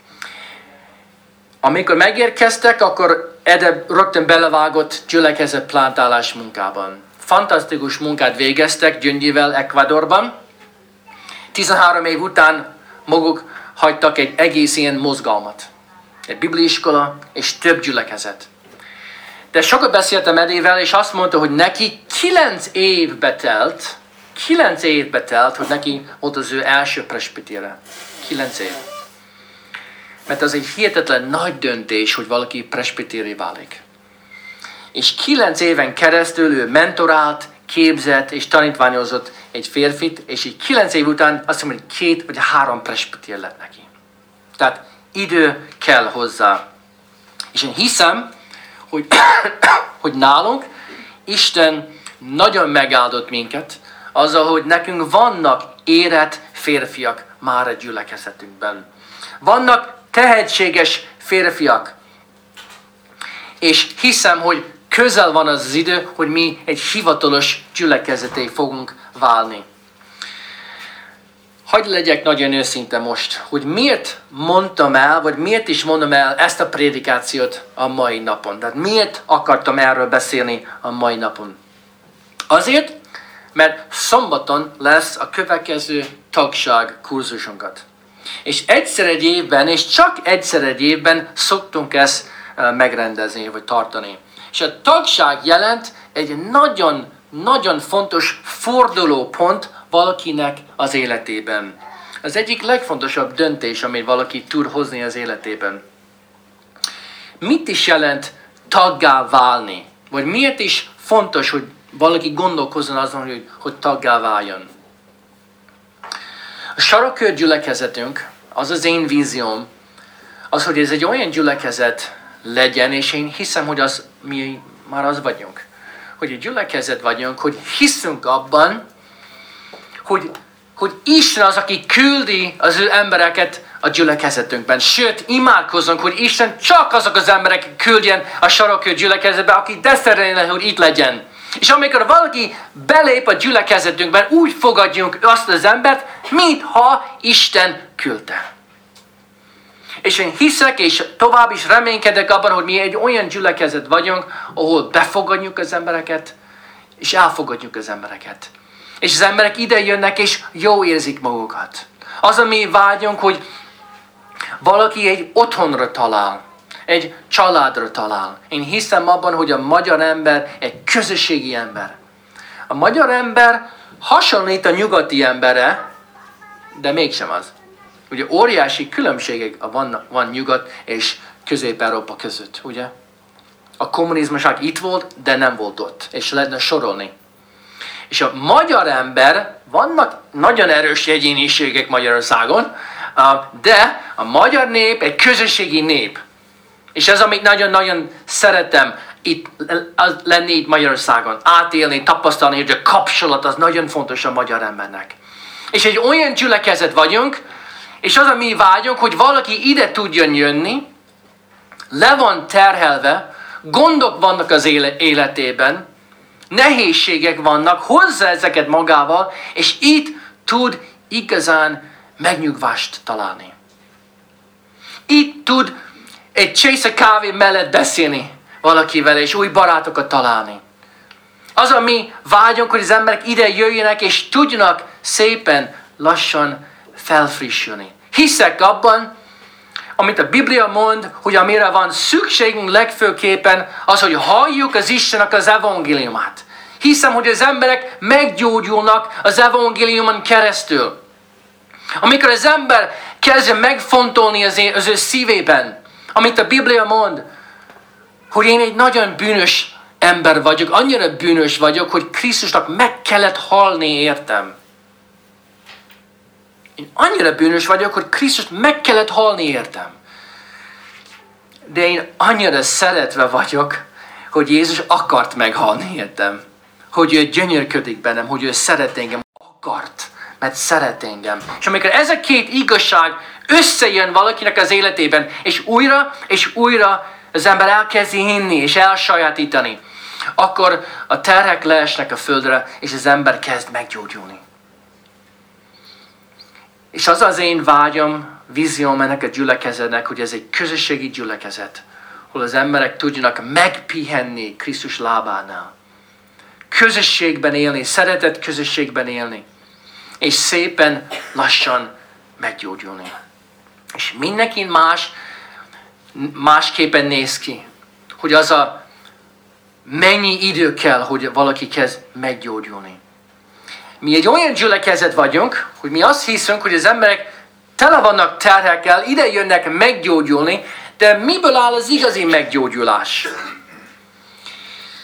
Amikor megérkeztek, akkor Ede rögtön belevágott gyülekezet plantálás munkában. Fantasztikus munkát végeztek Gyöngyivel Ecuadorban. tizenhárom év után maguk hagytak egy egész ilyen mozgalmat. Egy bibliaiskola és több gyülekezet. De sokat beszéltem Edével, és azt mondta, hogy neki kilenc évbe telt, kilenc évbe telt, hogy neki volt az ő első presbitére. Kilenc év. Mert az egy hihetetlen nagy döntés, hogy valaki presbitéré válik. és kilenc éven keresztül ő mentorált, képzett és tanítványozott egy férfit, és így kilenc év után azt mondom, hogy két vagy három presbytér lett neki. Tehát idő kell hozzá. És én hiszem, hogy, hogy nálunk Isten nagyon megáldott minket, azzal, hogy nekünk vannak érett férfiak már a gyülekezetünkben. Vannak tehetséges férfiak. És hiszem, hogy közel van az az idő, hogy mi egy hivatalos gyülekezeté fogunk válni. Hadd legyek nagyon őszinte most, hogy miért mondtam el, vagy miért is mondom el ezt a prédikációt a mai napon. Tehát miért akartam erről beszélni a mai napon. Azért, mert szombaton lesz a következő tagság kurzusunkat. És egyszer egy évben, és csak egyszer egy évben szoktunk ezt megrendezni, vagy tartani. És a tagság jelent egy nagyon, nagyon fontos fordulópont valakinek az életében. Az egyik legfontosabb döntés, amit valaki tud hozni az életében. Mit is jelent taggá válni? Vagy miért is fontos, hogy valaki gondolkozzon azon, hogy, hogy taggá váljon? A Sarokkör gyülekezetünk, az az én vízióm, az, hogy ez egy olyan gyülekezet legyen, és én hiszem, hogy az, mi már az vagyunk. Hogy egy gyülekezet vagyunk, hogy hiszünk abban, hogy, hogy Isten az, aki küldi az ő embereket a gyülekezetünkben. Sőt, imádkozunk, hogy Isten csak azok az emberek küldjen a Sarokkör gyülekezetbe, akik de szeretnének, hogy itt legyen. És amikor valaki belép a gyülekezetünkben, úgy fogadjunk azt az embert, mintha Isten küldte. És én hiszek, és tovább is reménykedek abban, hogy mi egy olyan gyülekezet vagyunk, ahol befogadjuk az embereket, és elfogadjuk az embereket. És az emberek ide jönnek, és jó érzik magukat. Az, ami vágyunk, hogy valaki egy otthonra talál, egy családra talál. Én hiszem abban, hogy a magyar ember egy közösségi ember. A magyar ember hasonlít a nyugati emberre, de mégsem az. Ugye óriási különbségek van, van Nyugat és Közép-Európa között, ugye? A kommunizmusság itt volt, de nem volt ott, és lehetne sorolni. És a magyar ember, vannak nagyon erős egyéniségek Magyarországon, de a magyar nép egy közösségi nép. És ez, amit nagyon-nagyon szeretem itt lenni itt Magyarországon, átélni, tapasztalni, hogy a kapcsolat az nagyon fontos a magyar embernek. És egy olyan gyülekezet vagyunk, és az, ami vágyunk, hogy valaki ide tudjon jönni, le van terhelve, gondok vannak az életében, nehézségek vannak, hozza ezeket magával, és itt tud igazán megnyugvást találni. Itt tud egy csésze kávé mellett beszélni valakivel, és új barátokat találni. Az, ami vágyunk, hogy az emberek ide jöjjenek, és tudjanak szépen, lassan felfrissülni. Hiszek abban, amit a Biblia mond, hogy amire van szükségünk legfőképpen, az, hogy halljuk az Istennek az evangéliumát. Hiszem, hogy az emberek meggyógyulnak az evangéliumon keresztül. Amikor az ember kezdje megfontolni az, én, az ő szívében, amit a Biblia mond, hogy én egy nagyon bűnös ember vagyok, annyira bűnös vagyok, hogy Krisztusnak meg kellett halni értem. Én annyira bűnös vagyok, hogy Krisztust meg kellett halni értem. De én annyira szeretve vagyok, hogy Jézus akart meghalni értem. Hogy ő gyönyörködik bennem, hogy ő szeret engem, akart, mert szeret engem. És amikor ez a két igazság összejön valakinek az életében, és újra és újra az ember elkezdi hinni és elsajátítani, akkor a terhek leesnek a földre, és az ember kezd meggyógyulni. És az az én vágyam, vízióm ennek a gyülekezetnek, hogy ez egy közösségi gyülekezet, hol az emberek tudjanak megpihenni Krisztus lábánál. Közösségben élni, szeretett közösségben élni, és szépen lassan meggyógyulni. És mindenki más, másképpen néz ki, hogy az a mennyi idő kell, hogy valaki kezd meggyógyulni. Mi egy olyan gyülekezet vagyunk, hogy mi azt hiszünk, hogy az emberek tele vannak terhekkel, ide jönnek meggyógyulni, de miből áll az igazi meggyógyulás?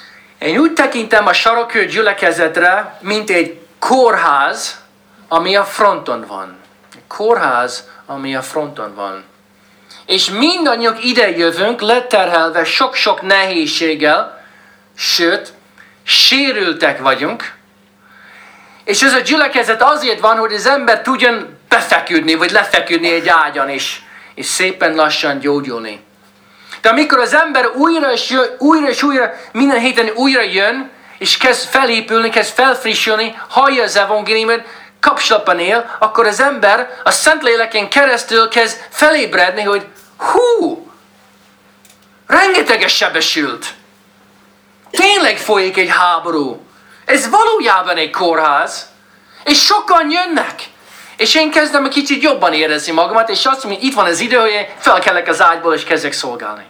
Én úgy tekintem a sarokkő gyülekezetre, mint egy kórház, ami a fronton van. Egy kórház, ami a fronton van. És mindannyiunk ide jövünk, leterhelve sok-sok nehézséggel, sőt, sérültek vagyunk. És ez a gyülekezet azért van, hogy az ember tudjon befeküdni, vagy lefeküdni egy ágyon, és, és szépen lassan gyógyulni. De amikor az ember újra és, jön, újra és újra, minden héten újra jön, és kezd felépülni, kezd felfrissülni, hallja az evangéliumot, kapcsolatban él, akkor az ember a Szentléleken keresztül kezd felébredni, hogy hú, rengeteges sebesült. Tényleg folyik egy háború. Ez valójában egy kórház. És sokan jönnek. És én kezdem egy kicsit jobban érezni magamat, és azt mondom, itt van az idő, hogy felkelek az ágyból, és kezdek szolgálni.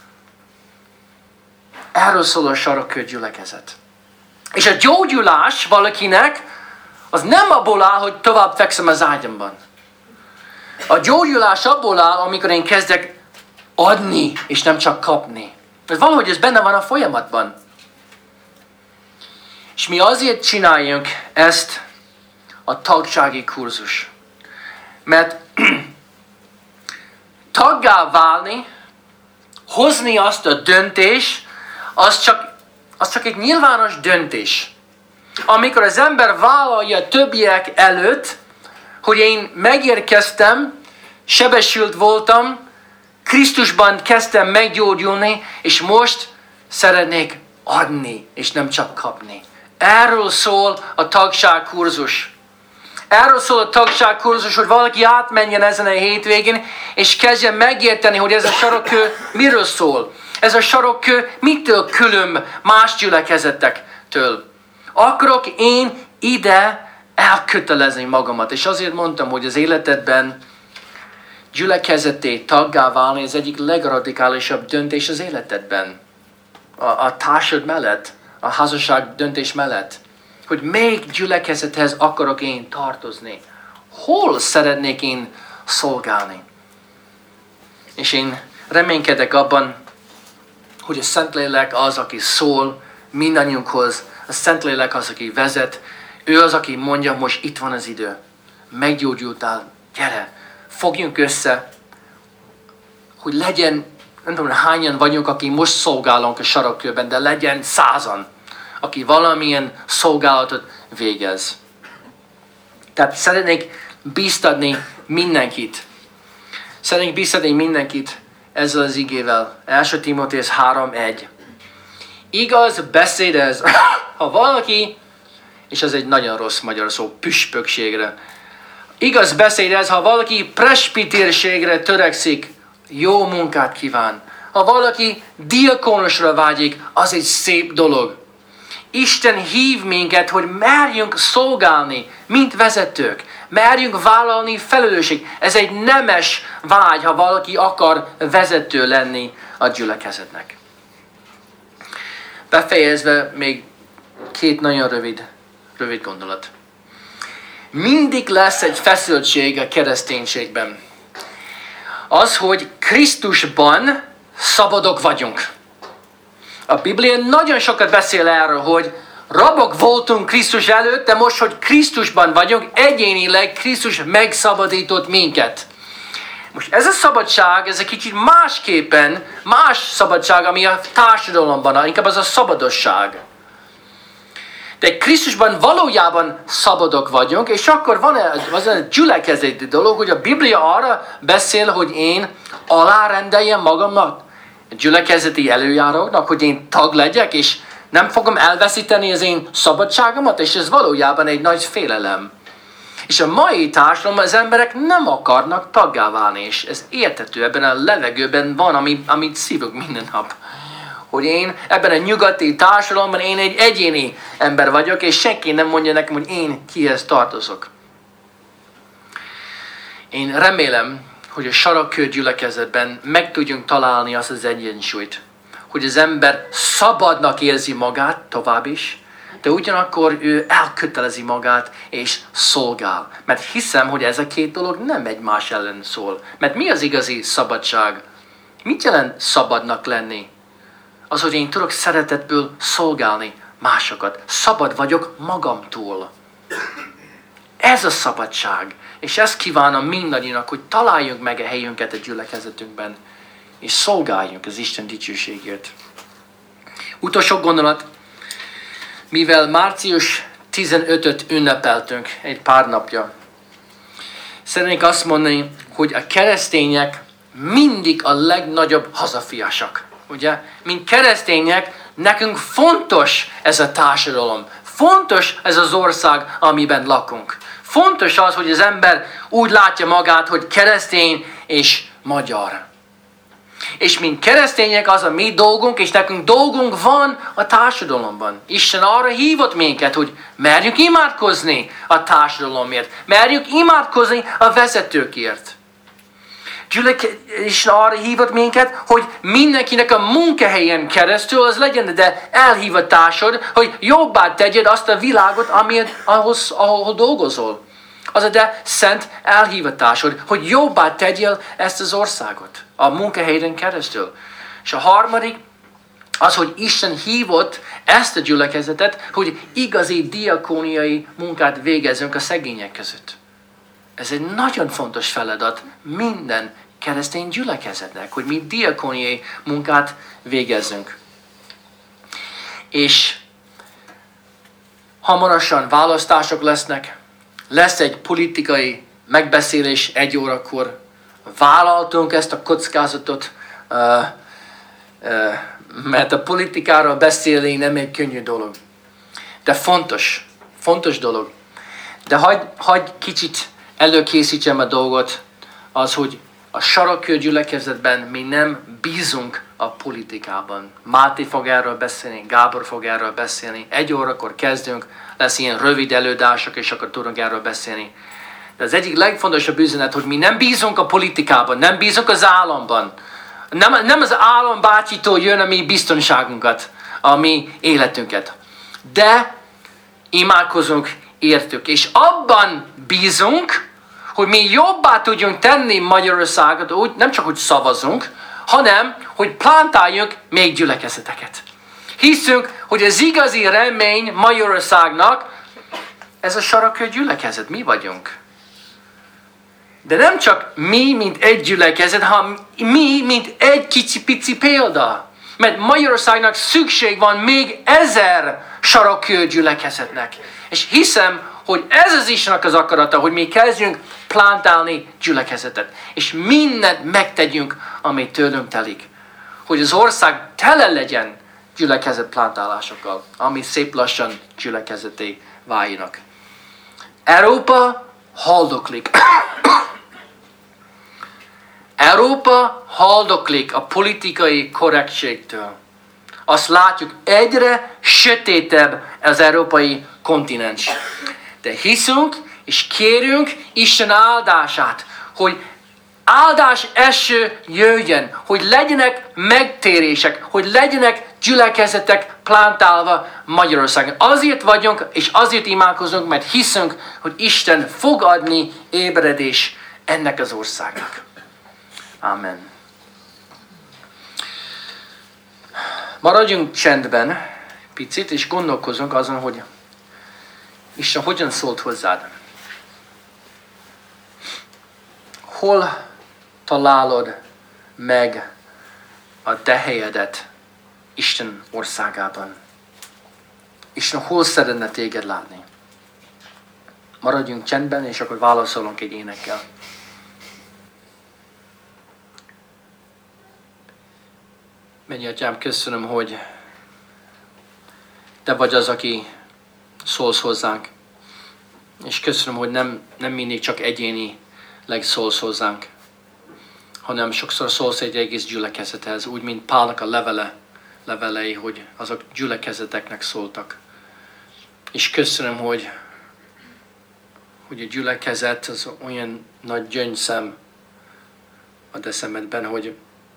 Erről szól a sarokkő gyülekezet. És a gyógyulás valakinek, az nem abból áll, hogy tovább fekszem az ágyamban. A gyógyulás abból áll, amikor én kezdek adni, és nem csak kapni. Mert valahogy ez benne van a folyamatban. És mi azért csináljunk ezt a tagsági kurzus. Mert taggá válni, hozni azt a döntést, az csak, az csak egy nyilvános döntés. Amikor az ember vállalja a többiek előtt, hogy én megérkeztem, sebesült voltam, Krisztusban kezdtem meggyógyulni, és most szeretnék adni, és nem csak kapni. Erről szól a tagságkurzus. Erről szól a tagságkurzus, hogy valaki átmenjen ezen a hétvégén, és kezdjen megérteni, hogy ez a sarokkő miről szól. Ez a sarokkő mitől különb más gyülekezetektől. Akarok én ide elkötelezni magamat. És azért mondtam, hogy az életedben gyülekezeté taggá válni az egyik legradikálisabb döntés az életedben. A, a társad mellett, a házasság döntés mellett. Hogy melyik gyülekezethez akarok én tartozni. Hol szeretnék én szolgálni. És én reménykedek abban, hogy a Szentlélek az, aki szól mindannyiunkhoz. A Szentlélek az, aki vezet. Ő az, aki mondja, most itt van az idő. Meggyógyultál, gyere, fogjunk össze, hogy legyen, nem tudom hányan vagyunk, aki most szolgálunk a sarokkőben, de legyen százan, aki valamilyen szolgálatot végez. Tehát szeretnék bíztatni mindenkit. Szeretnék bíztatni mindenkit ezzel az igével. első Timóteus három egy. Igaz beszédez, ha valaki, és ez egy nagyon rossz magyar szó, püspökségre. Igaz beszédez, ha valaki presbitérségre törekszik, jó munkát kíván. Ha valaki diakonusra vágyik, az egy szép dolog. Isten hív minket, hogy merjünk szolgálni, mint vezetők. Merjünk vállalni felelősség. Ez egy nemes vágy, ha valaki akar vezető lenni a gyülekezetnek. Befejezve még két nagyon rövid, rövid gondolat. Mindig lesz egy feszültség a kereszténységben. Az, hogy Krisztusban szabadok vagyunk. A Biblia nagyon sokat beszél erről, hogy rabok voltunk Krisztus előtt, de most, hogy Krisztusban vagyunk, egyénileg Krisztus megszabadított minket. Most ez a szabadság, ez egy kicsit másképpen, más szabadság, ami a társadalomban, inkább az a szabadosság. De Krisztusban valójában szabadok vagyunk, és akkor van az a gyülekezeti dolog, hogy a Biblia arra beszél, hogy én alárendeljem magamnak a gyülekezeti előjáróknak, hogy én tag legyek, és nem fogom elveszíteni az én szabadságomat, és ez valójában egy nagy félelem. És a mai társadalomban az emberek nem akarnak taggá válni, és ez érthető, ebben a levegőben van, amit, amit szívok minden nap. Hogy én ebben a nyugati társadalomban én egy egyéni ember vagyok, és senki nem mondja nekem, hogy én kihez tartozok. Én remélem, hogy a sarokkő gyülekezetben meg tudjunk találni azt az egyensúlyt, hogy az ember szabadnak érzi magát tovább is, de ugyanakkor ő elkötelezi magát és szolgál. Mert hiszem, hogy ez a két dolog nem egymás ellen szól. Mert mi az igazi szabadság? Mit jelent szabadnak lenni? az, hogy én tudok szeretetből szolgálni másokat. Szabad vagyok magamtól. Ez a szabadság. És ezt kívánom mindannyiunknak, hogy találjunk meg a helyünket a gyülekezetünkben, és szolgáljunk az Isten dicsőségért. Utolsó gondolat, mivel március tizenötöt ünnepeltünk egy pár napja, szeretnék azt mondani, hogy a keresztények mindig a legnagyobb hazafiasak. Ugye? Mint keresztények, nekünk fontos ez a társadalom. Fontos ez az ország, amiben lakunk. Fontos az, hogy az ember úgy látja magát, hogy keresztény és magyar. És mint keresztények az a mi dolgunk, és nekünk dolgunk van a társadalomban. Isten arra hívott minket, hogy merjünk imádkozni a társadalomért. Merjünk imádkozni a vezetőkért. Isten arra hívott minket, hogy mindenkinek a munkahelyen keresztül az legyen, de elhivatásod, hogy jobbá tegyed azt a világot, amiért, ahhoz, ahol dolgozol. Az a de szent elhivatásod, hogy jobbá tegyél ezt az országot a munkahelyen keresztül. És a harmadik az, hogy Isten hívott ezt a gyülekezetet, hogy igazi diakóniai munkát végezzünk a szegények között. Ez egy nagyon fontos feladat minden keresztény gyülekezetnek, hogy mi diakóniai munkát végezzünk. És hamarosan választások lesznek, lesz egy politikai megbeszélés egy órakor, vállaltunk ezt a kockázatot, uh, uh, mert a politikáról beszélni nem egy könnyű dolog. De fontos, fontos dolog. De hagyj hagy kicsit előkészítsem a dolgot, az, hogy a Sarokkő gyülekezetben mi nem bízunk a politikában. Máté fog erről beszélni, Gábor fog erről beszélni. Egy órakor kezdünk, lesz ilyen rövid előadások, és akkor tudunk erről beszélni. De az egyik legfontosabb üzenet, hogy mi nem bízunk a politikában, nem bízunk az államban. Nem, nem az állambácsitól jön a mi biztonságunkat, a mi életünket. De imádkozunk értük, és abban bízunk, hogy mi jobbá tudjunk tenni Magyarországot, úgy nem csak, hogy szavazunk, hanem, hogy plántáljunk még gyülekezeteket. Hiszünk, hogy az igazi remény Magyarországnak, ez a Sarokkő gyülekezet, mi vagyunk. De nem csak mi, mint egy gyülekezet, hanem mi, mint egy kicsi-pici példa. Mert Magyarországnak szükség van még ezer Sarokkő gyülekezetnek. És hiszem, hogy ez az Istennek az akarata, hogy mi kezdjünk plántálni gyülekezetet. És mindent megtegyünk, amit tőlünk telik. Hogy az ország tele legyen gyülekezet plántálásokkal, ami szép lassan gyülekezeté váljanak. Európa haldoklik. Európa haldoklik a politikai korrektségtől. Azt látjuk, egyre sötétebb az európai kontinens. De hiszünk és kérünk Isten áldását, hogy áldás eső jöjjön, hogy legyenek megtérések, hogy legyenek gyülekezetek plántálva Magyarországon. Azért vagyunk és azért imádkozunk, mert hiszünk, hogy Isten fog adni ébredés ennek az országnak. Amen. Maradjunk csendben picit, és gondolkozunk azon, hogy Isten hogyan szólt hozzád. Hol találod meg a te helyedet Isten országában? Isten hol szeretne téged látni? Maradjunk csendben, és akkor válaszolunk egy énekkel. Mennyi Atyám, köszönöm, hogy Te vagy az, aki szólsz hozzánk. És köszönöm, hogy nem, nem mindig csak egyénileg szólsz hozzánk, hanem sokszor szólsz egy egész gyülekezethez, úgy, mint Pálnak a levele, levelei, hogy azok gyülekezeteknek szóltak. És köszönöm, hogy, hogy a gyülekezet az olyan nagy gyöngyszem a te szemedben, hogy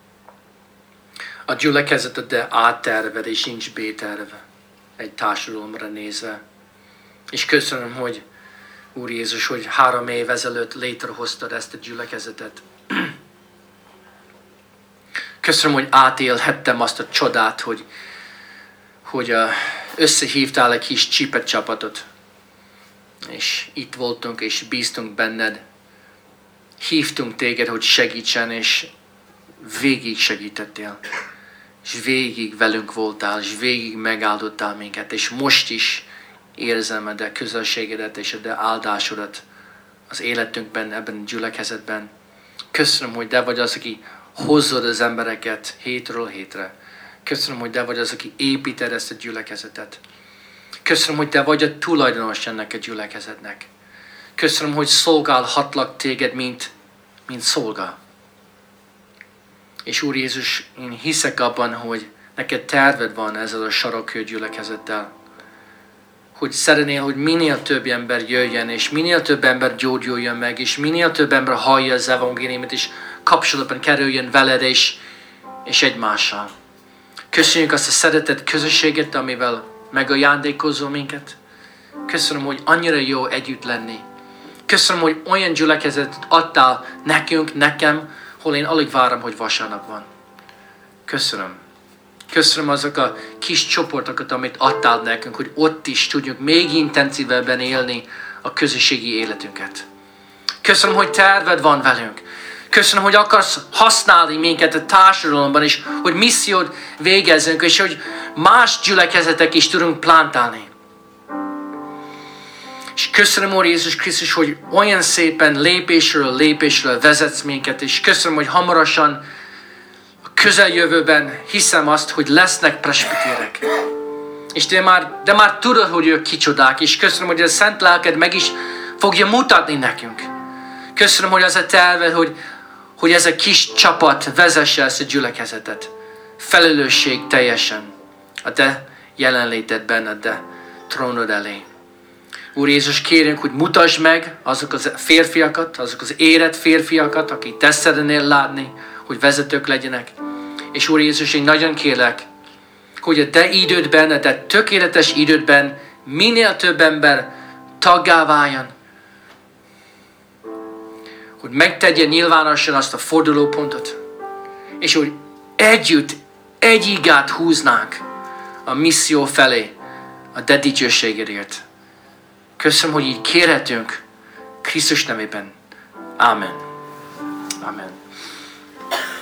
a gyülekezetet de átterved, és nincs B-terv egy társadalomra nézve. És köszönöm, hogy Úr Jézus, hogy három év ezelőtt létrehoztad ezt a gyülekezetet. Köszönöm, hogy átélhettem azt a csodát, hogy, hogy összehívtál egy kis csipet csapatot. És itt voltunk, és bíztunk benned. Hívtunk téged, hogy segítsen, és végig segítettél. És végig velünk voltál, és végig megáldottál minket. És most is érzem a de közösségedet és a de áldásodat az életünkben, ebben a gyülekezetben. Köszönöm, hogy te vagy az, aki hozzad az embereket hétről hétre. Köszönöm, hogy te vagy az, aki építed ezt a gyülekezetet. Köszönöm, hogy te vagy a tulajdonos ennek a gyülekezetnek. Köszönöm, hogy szolgálhatlak téged, mint, mint szolga. És Úr Jézus, én hiszek abban, hogy neked terved van ezzel a Sarokkő gyülekezettel. Hogy szeretnél, hogy minél több ember jöjjön, és minél több ember gyógyuljon meg, és minél több ember hallja az evangéliumot, és kapcsolatban kerüljön veled, és, és egymással. Köszönjük azt a szeretett közösséget, amivel megajándékozol minket. Köszönöm, hogy annyira jó együtt lenni. Köszönöm, hogy olyan gyülekezetet adtál nekünk, nekem, hol én alig várom, hogy vasárnap van. Köszönöm. Köszönöm azok a kis csoportokat, amit adtál nekünk, hogy ott is tudjuk még intenzívebben élni a közösségi életünket. Köszönöm, hogy terved van velünk. Köszönöm, hogy akarsz használni minket a társadalomban, és hogy missziót végezzünk, és hogy más gyülekezetek is tudunk plantálni. És köszönöm, Úr Jézus Krisztus, hogy olyan szépen lépésről lépésről vezetsz minket, és köszönöm, hogy hamarosan a közeljövőben hiszem azt, hogy lesznek presbiterek. És de már, de már tudod, hogy ők kicsodák, és köszönöm, hogy a Szent Lelked meg is fogja mutatni nekünk. Köszönöm, hogy az a terved, hogy, hogy ez a kis csapat vezesse ezt a gyülekezetet. Felelősség teljesen a te jelenlétedben, a te trónod elé. Úr Jézus, kérünk, hogy mutasd meg azok az férfiakat, azok az érett férfiakat, akik te szeretnél látni, hogy vezetők legyenek. És Úr Jézus, én nagyon kérlek, hogy a te idődben, a te tökéletes idődben minél több ember taggá váljon, hogy megtegye nyilvánosan azt a fordulópontot, és hogy együtt, egy igát húznánk a misszió felé, a te dicsőségedért. Köszönöm, hogy így kérhetünk Krisztus nevében. Amen. Amen.